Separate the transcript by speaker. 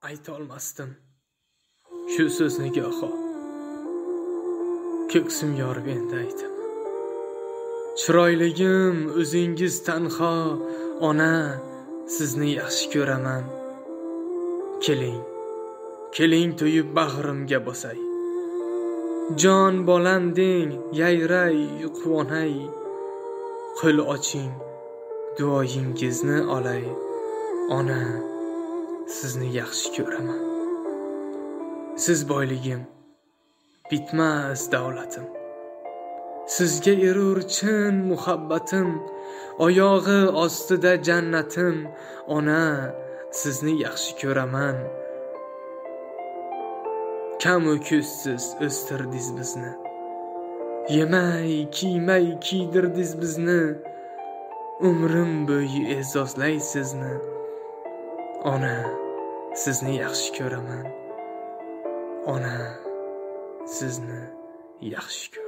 Speaker 1: Aytolmasdim shu so'zni goho. Ko'ksim yorib endi aytdim. Chiroyligim o'zingiz tanho, ona, sizni yaxshi ko'raman. Keling to'yib bag'rimga bosay. Jon bolam deng, yayray, quvonay. Qo'l oching, duoyingizni olay. Ona, sizni yaxshi ko'raman. Siz boyligim, bitmas davlatim. Sizga erur chin muhabbatim, oyog'i ostida jannatim. Ona, sizni yaxshi ko'raman. Kam o'kuzsiz o'stirdiz bizni. Yemay, kiymay kiydirdiz bizni. Umrim bo'yi e'zozlay sizni. Ona, sizni yaxshi ko'raman. Ona, sizni yaxshi ko'raman.